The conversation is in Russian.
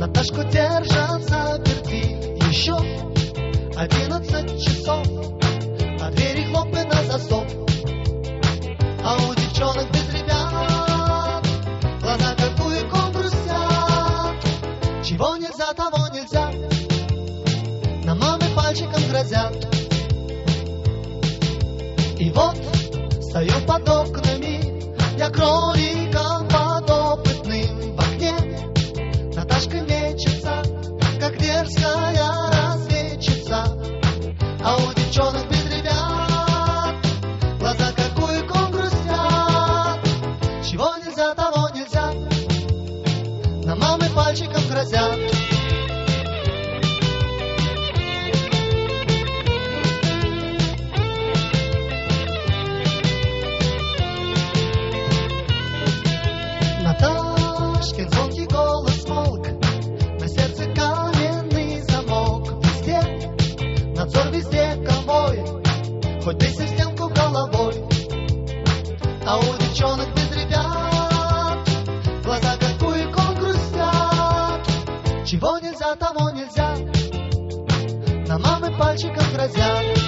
Наташку держат заперти еще 11 часов, а двери хлопы на засов. А у девчонок без ребят глаза как буйком грустят. Чего нельзя, того нельзя, на мамы пальчиком грозят. И вот стою под окнами, я кроликом подопытным в окне. Наташка мечется, как дерзкая разведчица, а у девчонок без ребят глаза как буйком грустят. Чего нельзя, того нельзя, на мамы пальчиком грозят. Наташкин звонкий голос смолк, на сердце каменный замок. Везде надзор, везде конвой, хоть ты в стенку головой. А у девчонок без ребят глаза как буйком грустят. Чего нельзя, того нельзя, на мамы пальчиком грозят.